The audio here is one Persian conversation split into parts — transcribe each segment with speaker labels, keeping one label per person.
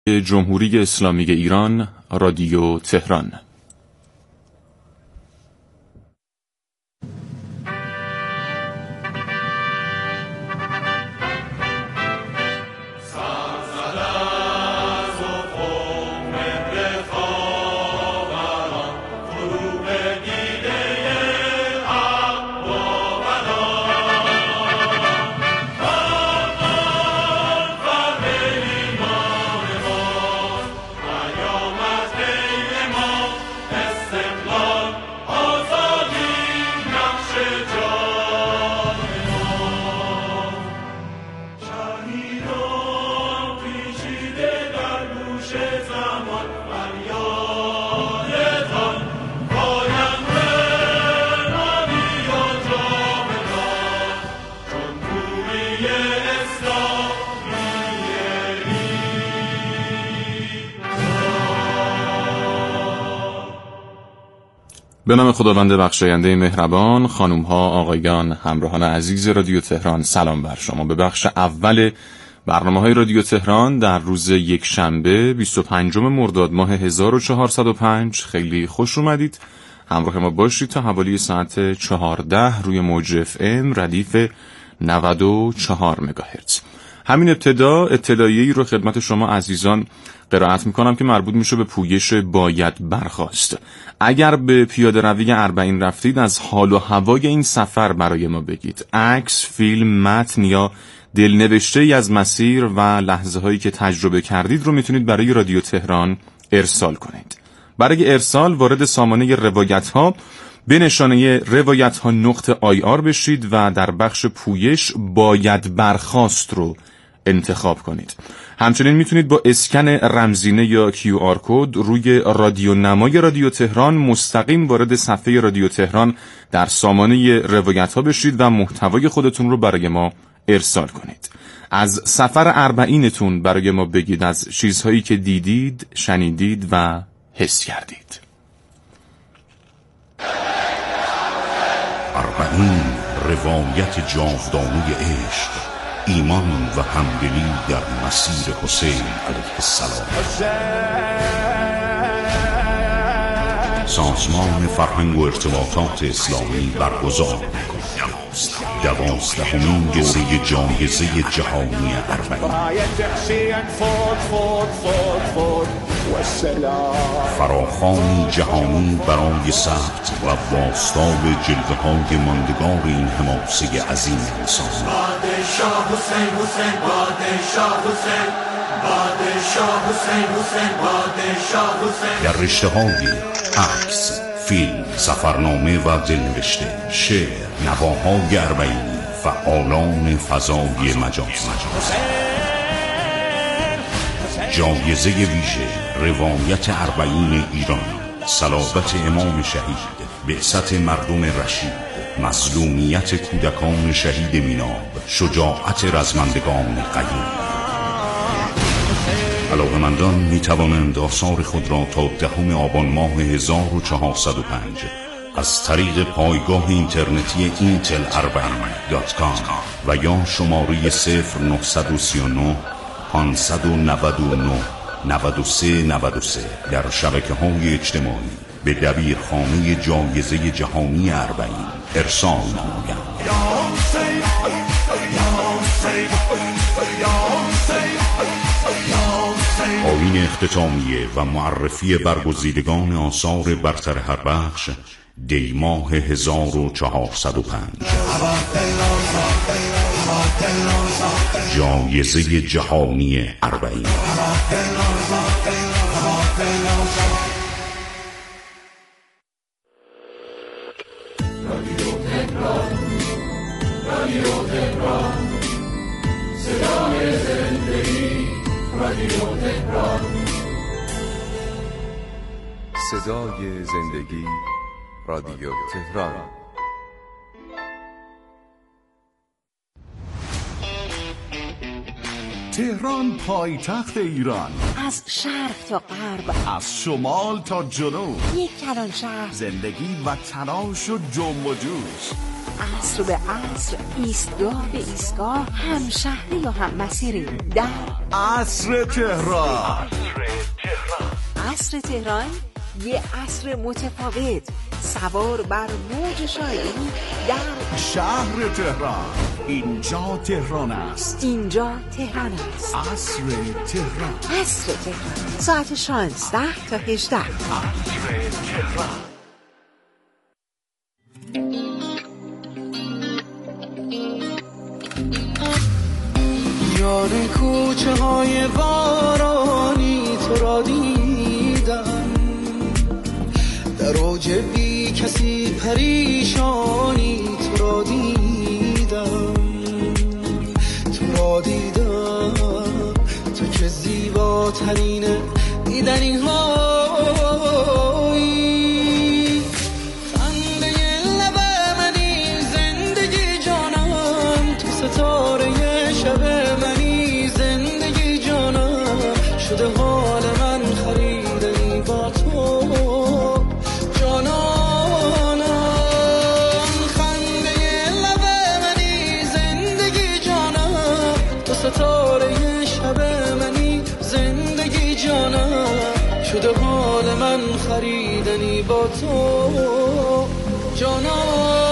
Speaker 1: جمهوری اسلامی ایران، رادیو تهران. به نام خداوند بخشاینده مهربان. خانم ها، آقایان، همراهان عزیز رادیو تهران، سلام بر شما. به بخش اول برنامه‌های رادیو تهران در روز یکشنبه 25 مرداد ماه 1405 خیلی خوش اومدید. همراه ما باشید تا حوالی ساعت 14 روی موج FM ردیف 94 مگاهرتز. همین اطلاعیه‌ای رو خدمت شما عزیزان قرائت میکنم که مربوط میشه به پویش باید برخاست. اگر به پیاده روی اربعین رفتید، از حال و هوای این سفر برای ما بگید. عکس، فیلم، متن یا دلنوشته ای از مسیر و لحظه هایی که تجربه کردید رو میتونید برای رادیو تهران ارسال کنید. برای ارسال وارد سامانه روایت ها به نشانه روایت ها .ir بشید و در بخش پویش باید برخاست رو انتخاب کنید. همچنین میتونید با اسکن رمزینه یا QR کد روی رادیو نمای رادیو تهران مستقیم وارد صفحه رادیو تهران در سامانه روایت ها بشید و محتوای خودتون رو برای ما ارسال کنید. از سفر اربعینتون برای ما بگید، از چیزهایی که دیدید، شنیدید و حس کردید.
Speaker 2: اربعین، روایت جاودانه عشق، ایمان و همدلی در مسیر حسین علیه السلام. سازمان فرهنگ و ارتباطات اسلامی برگزار می‌کند 12مین دوره جایزه جهانی اربعین. فراخوانی جهانی برای ثبت و بازتاب جلوه‌های ماندگار این حماسه عظیم انسان.
Speaker 3: پادشاه حسین، حسین پادشاه حسین، پادشاه حسین، حسین پادشاه حسین.
Speaker 2: در رشته‌های عکس، فیلم، سفرنامه و دلنوشته، شعر، نواهای اربعینی، فعالان فضای مجاز. جایزه ویژه روایت اربعین ایران، صلابت امام شهید، بعثت مردم رشید، مظلومیت کودکان شهید میناب، شجاعت رزمندگان قیوم. علاقه‌مندان می توانند آثار خود را تا 10 آبان ماه 1405 از طریق پایگاه اینترنتی intel4040.com و یا شماره 0939 599 9393 در شبکه‌های اجتماعی به دبیرخانه جایزه جهانی اربعین ارسال نمایند. آیین اختتامیه و معرفی برگزیدگان آثار برتر هر بخش دیماه 1405. جایزه جهانی اربعین.
Speaker 4: صدای زندگی، رادیو تهران.
Speaker 5: تهران پایتخت ایران،
Speaker 6: از شرق تا غرب،
Speaker 5: از شمال تا جنوب،
Speaker 6: یک کلان شهر،
Speaker 5: زندگی و تلاش و جنب و جوش،
Speaker 6: عصر به عصر، ایستگاه به ایستگاه، هم شهری و هم مسیری در
Speaker 5: عصر تهران.
Speaker 6: عصر تهران، یه عصر متفاوت، سوار بر موج شاعری در
Speaker 5: شهر تهران. اینجا تهران است،
Speaker 6: اینجا تهران است.
Speaker 5: عصر تهران.
Speaker 6: عصر تهران، ساعت 16 تا 18.
Speaker 5: عصر تهران.
Speaker 7: یار کوچه های بارانی تو را دیدم، در اوج بی کسی پریشانی تو را دیدم، تو را دیدم، تو که زیباترین دیدنی هایی، خنده لب منی زندگی جانم، تو ستاره شب منی زندگی جانم، شده حال من خریدنی با تو جانانم، خنده لب منی زندگی جانم، تو ستاره شب منی زندگی جانم، شده حال من خریدنی با تو جانانم.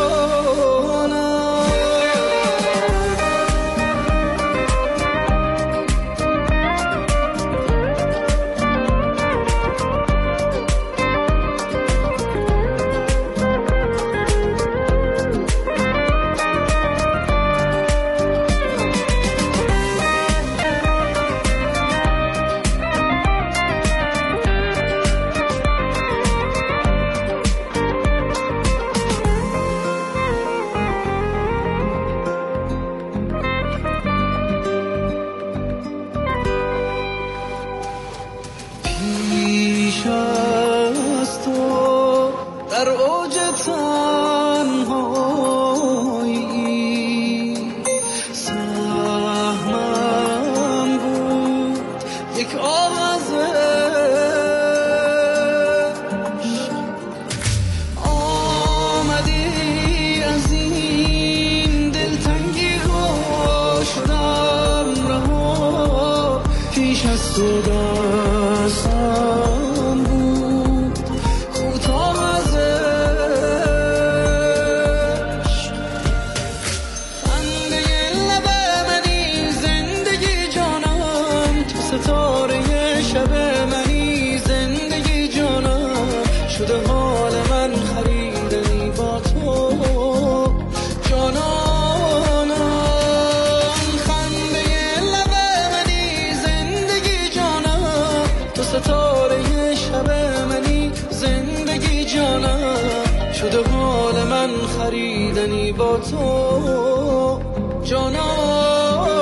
Speaker 7: خریدنی با تو جانانم.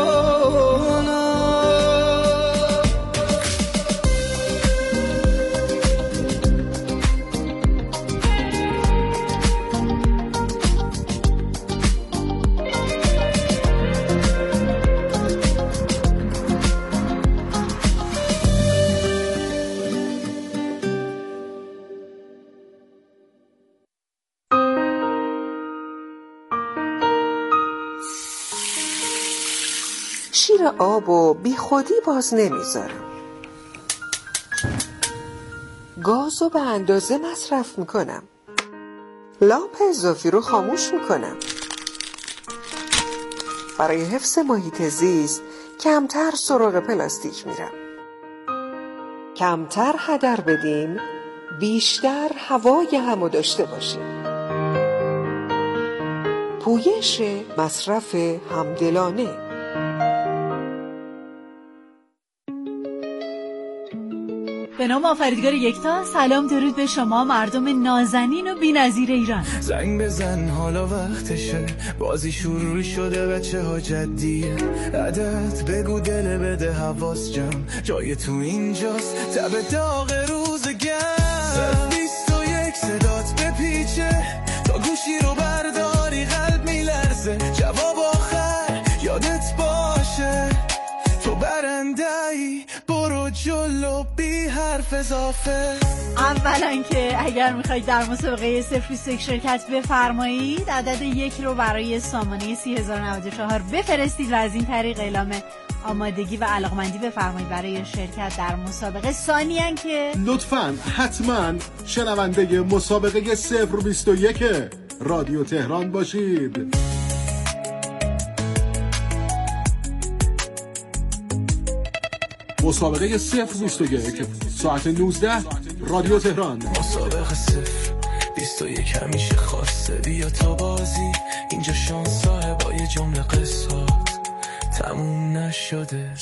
Speaker 8: شیر آب و بی خودی باز نمیذارم. گازو به اندازه مصرف میکنم. لامپ اضافی رو خاموش میکنم. برای حفظ محیط زیست کمتر سراغ پلاستیک میرم. کمتر هدر بدیم، بیشتر هوای همو داشته باشیم. پویش مصرف همدلانه.
Speaker 9: به نام آفریدگار یکتا، سلام درود به شما مردم نازنین و بی‌نظیر ایران.
Speaker 7: زنگ بزن حالا وقتشه، بازی شروع شده بچه ها جدیه، عدد بگو دل بده حواس جمع، جای تو اینجاست تب داغ روز گرم. 21 صدات بپیچه تا گوشی رو برداری، قلب میلرزه جواب آخر یادت باشه، جلو بی حرف اضافه.
Speaker 9: اولا که اگر میخواید در مسابقه 021 شرکت بفرمایید عدد 1 رو برای سامانه 3094 بفرستید و از این طریق اعلام آمادگی و علاقمندی بفرمایید برای شرکت در مسابقه. ثانیاً که
Speaker 5: لطفاً حتما شنونده مسابقه 021 رادیو تهران باشید. مسابقه 021 ساعت 19 رادیو تهران.
Speaker 7: مسابقه 021 همیشه خاصه، بیا تا بازی اینجا شانس صاحبای جمله قصات تموم نشده.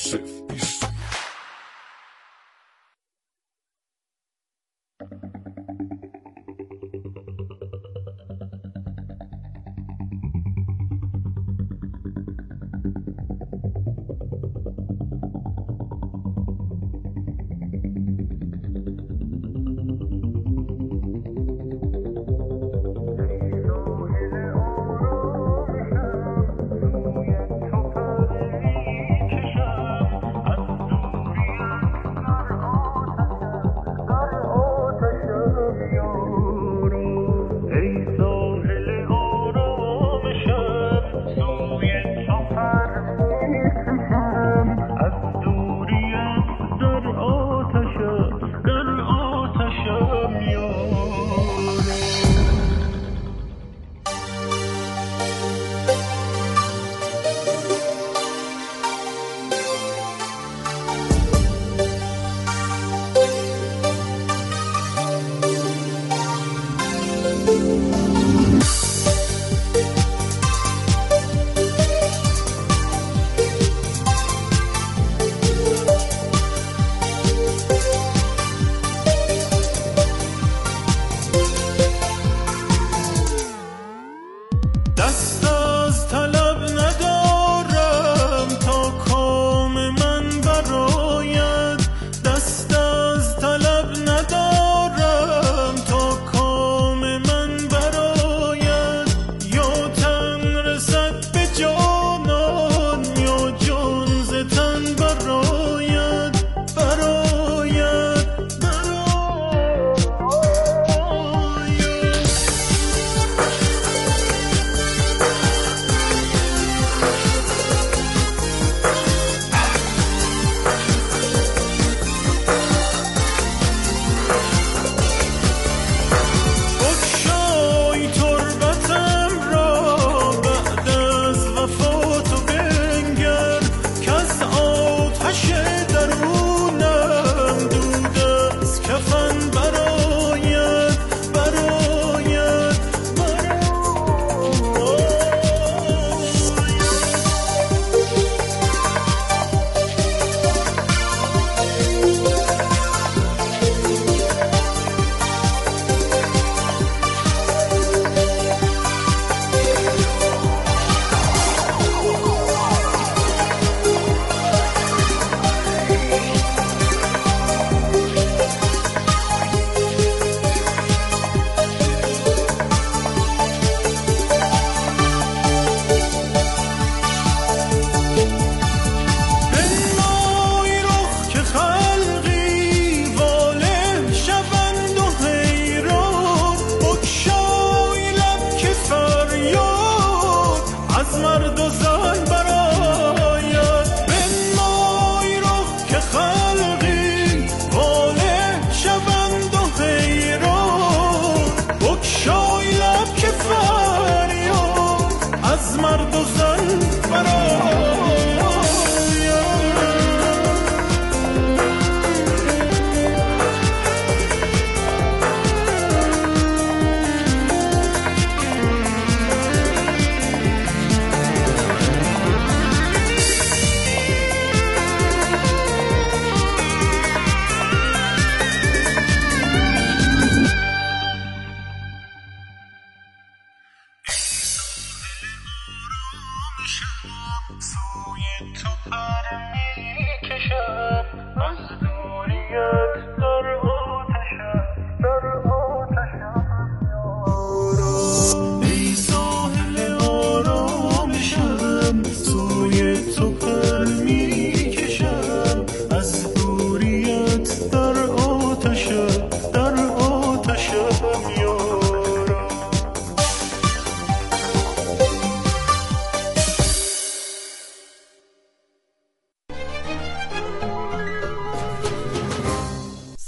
Speaker 7: سوی تو پر می کشم از دوریت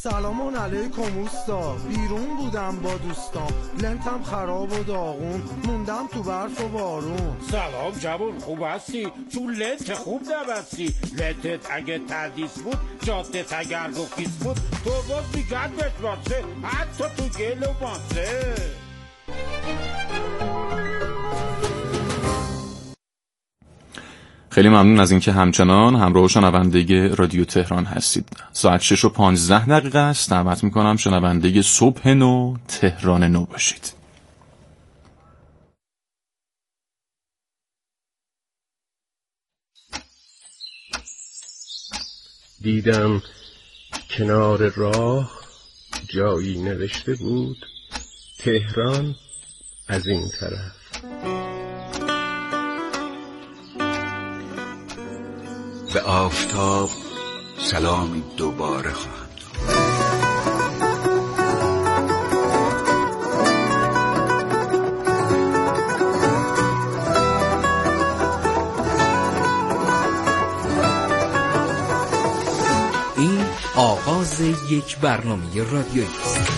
Speaker 10: سلام علیکم اوستا، بیرون بودم با دوستام، لنتم خراب و داغون، موندم تو برف و بارون.
Speaker 11: سلام جوون، خوب هستی؟ تو لنت خوب نبستی. لنتت اگه تردیس بود، جادت اگر رخیص بود، تو باز میگن بتراسه، حتی تو گل و ماسه.
Speaker 1: خیلی ممنون از اینکه همچنان همراه شنونده رادیو تهران هستید. ساعت 6:15 است. دعوت میکنم شنونده صبح نو تهران نو باشید.
Speaker 12: دیدم کنار راه جایی نوشته بود تهران از این طرف.
Speaker 13: به آفتاب سلامی دوباره خواهم داد.
Speaker 14: این آغاز یک برنامه رادیویی است.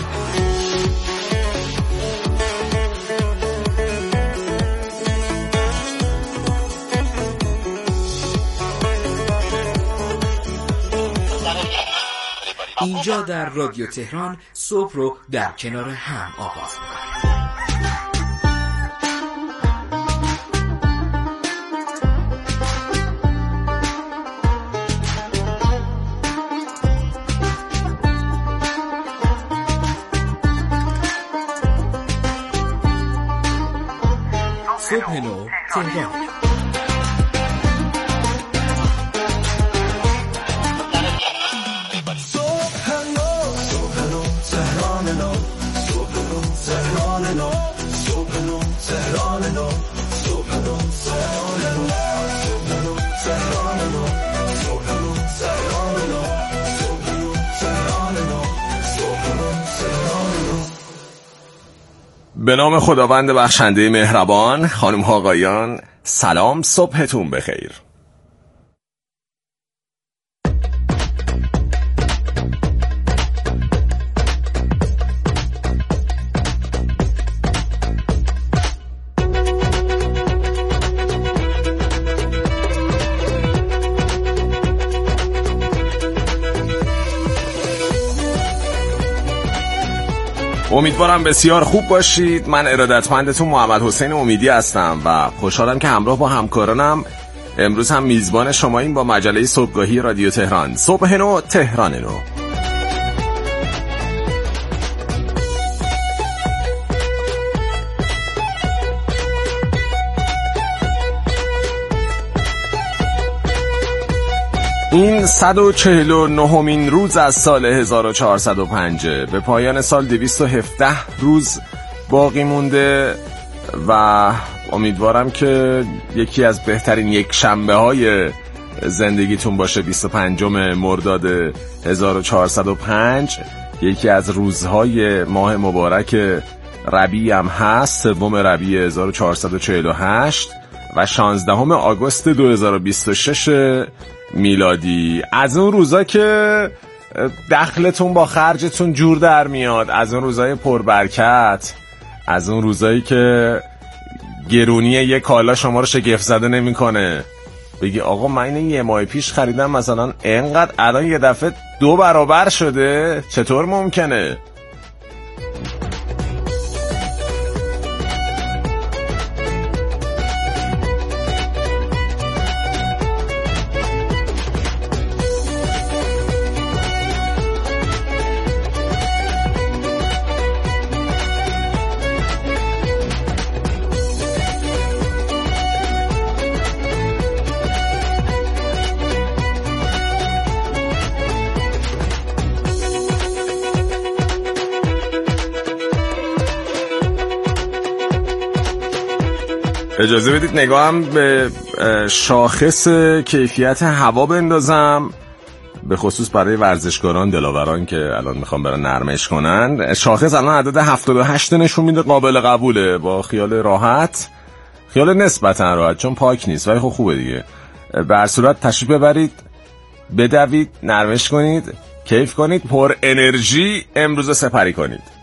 Speaker 14: اینجا در رادیو تهران صبح رو در کنار هم آغاز می‌کنیم. صبح نو تهران.
Speaker 15: به نام خداوند بخشنده مهربان، خانم ها آقایان، سلام، صبحتون بخیر. امیدوارم بسیار خوب باشید. من ارادتمندتون محمد حسین امیدی هستم و خوشحالم که همراه با همکارانم امروز هم میزبان شماییم با مجله صبحگاهی رادیو تهران. صبح نو تهران نو. این 149مین روز از سال 1405 به پایان سال 217 روز باقی مونده و امیدوارم که یکی از بهترین یک شنبه های زندگیتون باشه. 25 مرداد 1405 یکی از روزهای ماه مبارک ربیع هم هست، 3 ربیع 1448 و 16 آگوست 2026 میلادی. از اون روزا که دخلتون با خرجتون جور در میاد، از اون روزای پربرکت، از اون روزایی که گرونی یک کالا شما رو شگفت زده نمی کنه. بگی آقا من اینو یه ماه پیش خریدم مثلا اینقدر، الان یه دفعه 2 برابر شده، چطور ممکنه؟ اجازه بدید نگاهم به شاخص کیفیت هوا بندازم، به خصوص برای ورزشکاران دلاوران که الان میخوام برن نرمش کنن. شاخص الان عدد 78 نشون میده، قابل قبوله، با خیال راحت، خیال نسبتا راحت چون پاک نیست ولی خب خوبه دیگه. به هر صورت تشریف ببرید، بدوید، نرمش کنید کیف کنید، پر انرژی امروز سپری کنید.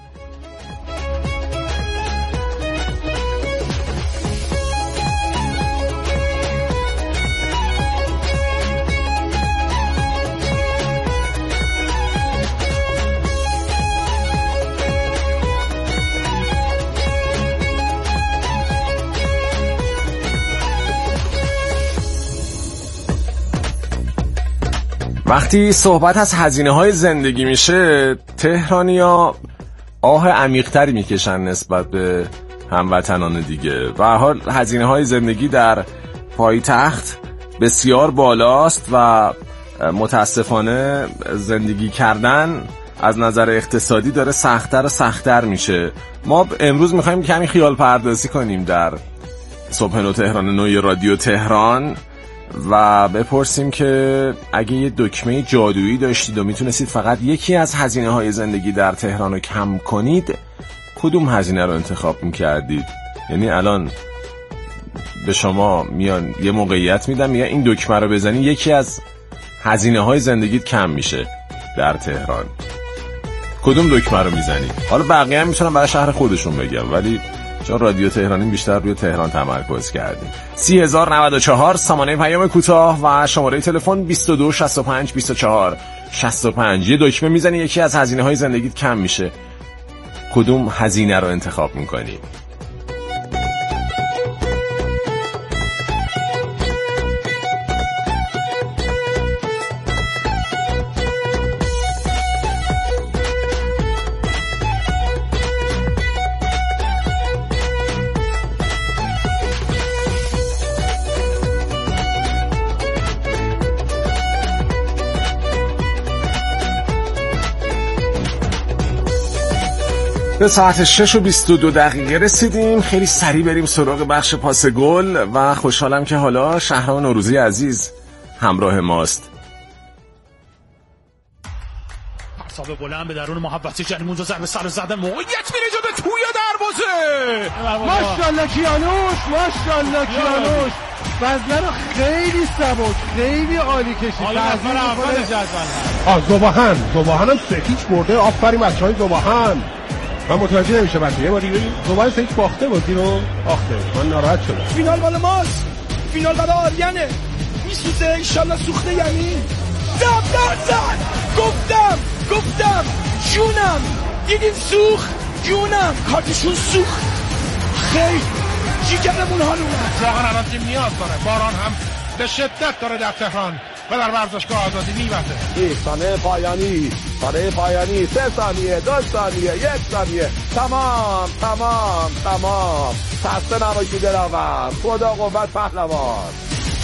Speaker 15: وقتی صحبت از هزینه‌های زندگی میشه، تهرانی‌ها آه عمیق‌تری میکشن نسبت به هموطنان دیگه. به هر حال هزینه‌های زندگی در پایتخت بسیار بالاست و متاسفانه زندگی کردن از نظر اقتصادی داره سخت‌تر و سخت‌تر میشه. ما امروز می‌خوایم کمی خیال پردازی کنیم در صبح نو تهران نوی رادیو تهران و بپرسیم که اگه یه دکمه جادویی داشتید و میتونستید فقط یکی از هزینه‌های زندگی در تهران رو کم کنید، کدوم هزینه رو انتخاب میکردید؟ یعنی الان به شما میان یه موقعیت میدم، میگن این دکمه رو بزنی یکی از هزینه‌های زندگیت کم میشه در تهران، کدوم دکمه رو میزنی؟ حالا بقیه هم میتونن برای شهر خودشون بگم، ولی چون رادیو تهرانی بیشتر روی تهران تمرکز کردیم. 3094 سامانه پیام کوتاه و شماره تلفن 22 65 24 65. یه دکمه میزنی یکی از هزینه‌های زندگیت کم میشه، کدوم هزینه رو انتخاب میکنی؟ به ساعت 6:22 رسیدیم. خیلی سریع بریم سراغ بخش پاس گل و خوشحالم که حالا شهرام نوروزی عزیز همراه ماست.
Speaker 16: حساب بلند به درون محوطه جنیمون رو ضربه سر زدن، موقعیت میره جلو توی دروازه.
Speaker 10: ماشاءالله کیانوش، ماشاءالله کیانوش. فضله رو خیلی سبک، خیلی عالی کشید.
Speaker 16: نفر اول جدول.
Speaker 12: زوباهن هم 3-0 برده. آفرین بچه‌های زوباهن. من متوجه نمیشه بچه، یه بار دیگه زوباهن 3-0 باخته بازی رو. آخه من ناراحت شدم.
Speaker 17: فینال مال ماست، فینال برای آریانه. میسوزه ان شاءالله سوخته. یعنی گفتم جونم، دیدین سوخت جونم، کارتشون سوخت. خیلی جیگرمون حال اومد.
Speaker 16: واقعا الان تیم نیاز داره. باران هم به شدت داره در تهران و در ورزشگاه آزادی میوزه.
Speaker 18: ثانیه پایانی 3 ثانیه 2 ثانیه 1 ثانیه. تمام خسته نباشید دلاور. خدا قوت پهلوان.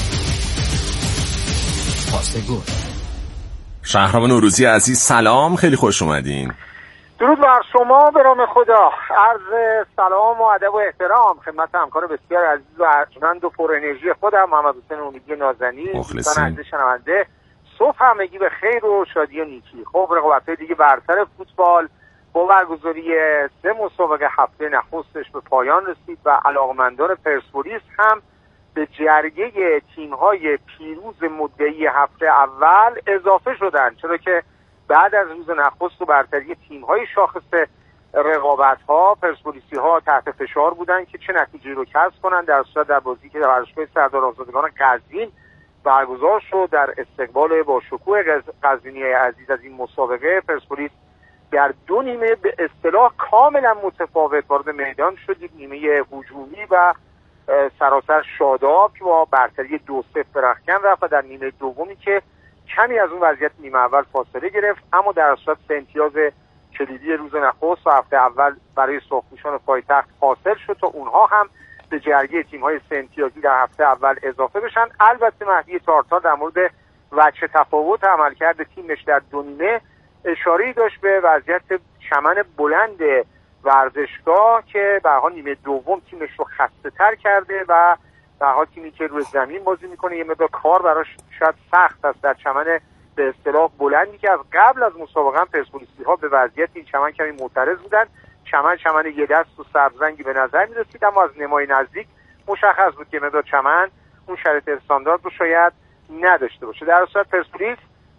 Speaker 15: پاس گل. شهرام نوروزی عزیز سلام، خیلی خوش اومدین.
Speaker 19: درود بر شما به نام خدا. عرض سلام و ادب و احترام خدمت همکار بسیار عزیز و ارجمند و پر انرژی خودم محمد حسین امیدی نازنی. دوستان عزیز شنونده، صبح همگی به خیر و شادی و نیکی. خب رقابت‌های دیگه برتر فوتبال با برگزاری 3 مسابقه هفته نخستش به پایان رسید و علاقمندان پرسپولیس هم به جرگه تیم‌های پیروز مدعی هفته اول اضافه شدند، چرا که بعد از روز نخست و برتری تیم‌های شاخص رقابت‌ها، پرسپولیسی‌ها تحت فشار بودند که چه نتیجه‌ای رو کسب کنند. در صورت در بازی که در ورزشگاه سردار آزادگان قزوین برگزار شد در استقبال با شکوه قزوینی عزیز از این مسابقه، پرسپولیس در 2 نیمه به اصطلاح کاملا متفاوت وارد میدان شد. نیمه هجومی و سراسر شاداب که با برتری 2-0 به رختکن رفت و در نیمه دومی که کمی از اون وضعیت نیمه اول فاصله گرفت، اما در صورت 3 امتیاز کلیدی روز نخست و هفته اول برای سرخپوشان پایتخت حاصل شد تا اونها هم به جرگه تیم‌های 3 امتیازی در هفته اول اضافه بشن. البته مهدی تارتار در مورد وجه تفاوت عملکرد تیمش در 2 نیمه اشاره‌ای داشت به وضعیت چمن بلند ورزشگاه که به هر حال نیمه دوم تیمش رو خسته‌تر کرده و به هر حال تیمی که روی زمین بازی میکنه یه مقدار کار براش شاید سخت است در چمن به اصطلاح بلندی که از قبل از مسابقه پرسپولیسی‌ها به وضعیت این چمن کمی معترض بودن. چمن یه دست و سبزرنگی به نظر می‌رسید، اما از نمای نزدیک مشخص بود که مقدار چمن اون شرایط استاندارد رو شاید نداشته باشه. در اصل پرسپولیس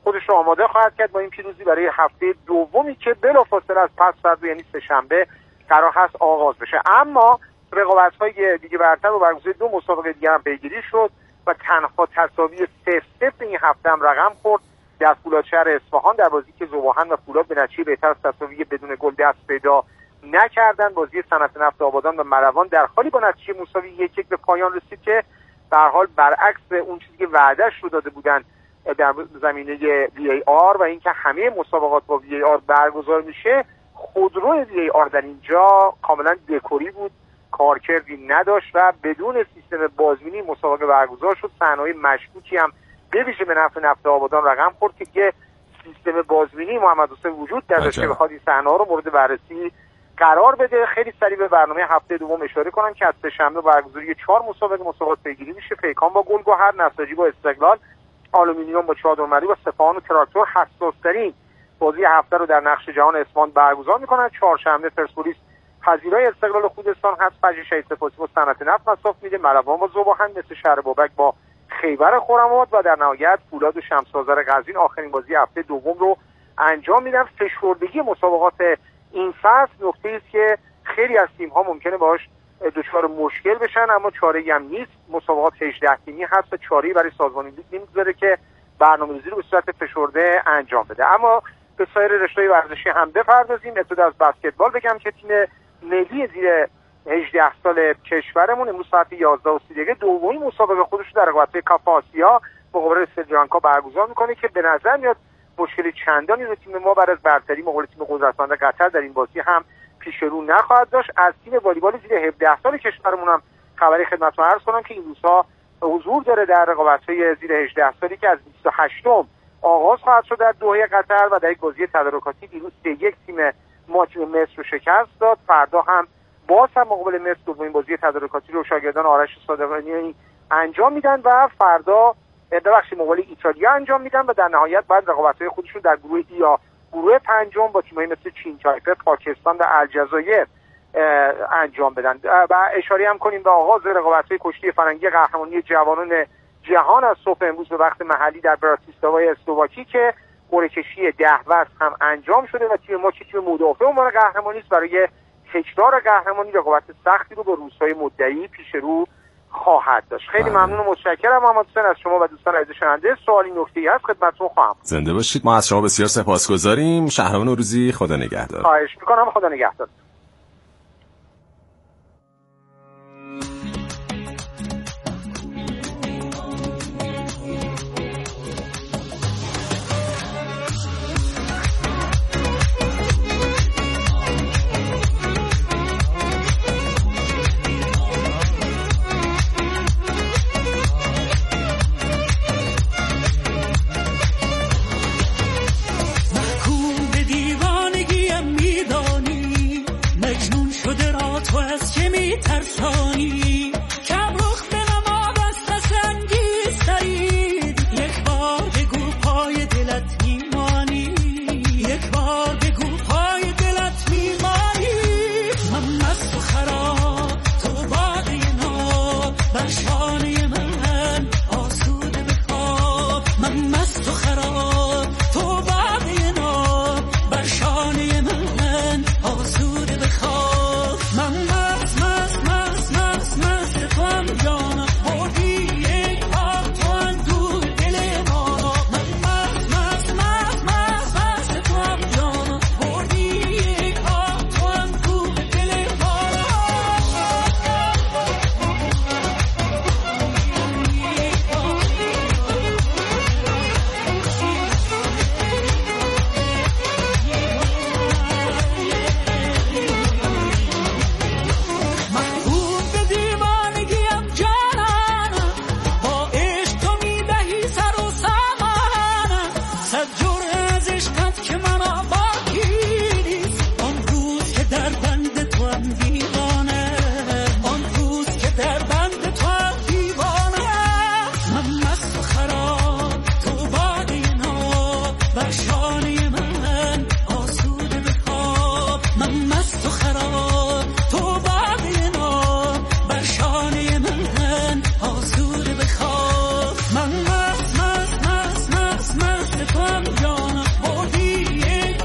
Speaker 19: خودش رو آماده خواهد کرد با این پیروزی برای هفته دومی که بلافاصله از پس فردا یعنی سه‌شنبه قرار هست آغاز بشه. اما رقابت‌های دیگه برتر و برگزاری 2 مسابقه دیگه هم پیگیری شد و تنها تساوی 0-0 این هفته هم رقم خورد در فولادشهر اصفهان در بازی که ذوباهن و فولاد به نتیجه بهتر از تساوی بدون گل دست پیدا نکردن. بازی صنعت نفت آبادان و مروان در حالی با نتیجه مساوی 1-1 به پایان رسید که به هر حال برعکس اون چیزی که وعده‌اش رو داده بودن در زمینه VAR و اینکه همه مسابقات با VAR برگزار میشه، خودرو VAR در اینجا کاملا دکوری بود، کارکردی نداشت و بدون سیستم بازبینی مسابقه برگزار شد. صحنه‌های مشکوکی هم به ویژه به نفع نفت آبادان رقم خورد که یه سیستم بازبینی محمد حسین وجود نداشت که بخواد این صحنه‌ها رو مورد بررسی قرار بده. خیلی سریع به برنامه هفته دوم اشاره کنم که از سه‌شنبه برگزاری 4 مسابقات پیگیری میشه. پیکان با گلگهر، نساجی با استقلال، آلومینیوم با چادرمری و سپاهان و تراکتور حساس‌ترین بازی هفته رو در نقش جهان اصفهان برگزار می‌کنند. چهارشنبه پرسپولیس پذیرای استقلال خوزستان هست، فجر شهید سپاسی با صنعت نفت مصاف میده، مروان با ذوباهن، مثل شهر بابک با خیبر خرم‌آباد و در نهایت فولاد و شمس آذر قزوین آخرین بازی هفته دوم رو انجام میدن. فشردگی مسابقات این فصل نکته‌ای است که خیلی از تیم‌ها ممکنه باهاش دچار مشکل بشن، اما چاره‌ای هم نیست. مسابقات 18 تیمی هست و چاره‌ای برای سازمان لیگ نمی‌گذاره که برنامه‌ریزی رو به صورت فشرده انجام بده. اما به سایر رشته‌های ورزشی هم بپردازیم. ابتدا از بسکتبال بگم که تیم ملی زیر 18 سال کشورمون امروز ساعت 11:30 دومین مسابقه خودش رو در رقابت‌های کاپ آسیا مقابل سریلانکا برگزار می‌کنه که به نظر میاد مشکل چندانی رو تیم ما بعد از برتری مقابل تیم قدرتمند قطر در این بازی هم پیش رو نخواهد داشت. از تیم والیبال زیر 17 سال کشورمون هم خبری خدمتتون عرض کنم که این روزها حضور داره در رقابت‌های زیر 18 سالی که از 28م آغاز خواهد شد در دوحه قطر و در یک بازی تدارکاتی دیروز 3-1 تیم مصر رو شکست داد. فردا هم باز هم مقابل مصر دومین بازی تدارکاتی رو شاگردان آرش صادقانی انجام میدن و فردا مقابل ایتالیا انجام میدن و در نهایت بعد رقابت‌های خودشون در گروه ای یا گروه پنجم با تیم‌های مثل چین، تایپه، پاکستان و الجزایر انجام بدن. و اشاره هم کنیم به آغاز رقابت‌های کشتی فرنگی قهرمانی جوانان جهان از صبح امروز به وقت محلی در براتیسلاوا اسلواکی که قرعه کشی 10 وزن هم انجام شده و تیم ما که تیم مدافع عنوان قهرمانی است برای تکرار قهرمانی رقابت سختی رو با روزهای مدعی پیش رو خواهد داشت. خیلی ممنون و متشکرم محمد حسین از شما و دوستان عزیز شنونده. سوالی نکته‌ای هست خدمتتون خواهم.
Speaker 15: زنده باشید. ما از شما بسیار سپاسگزاریم. شهرام نوروزی، خدا نگهدار.
Speaker 19: خواهش می‌کنم. خدا نگهدار.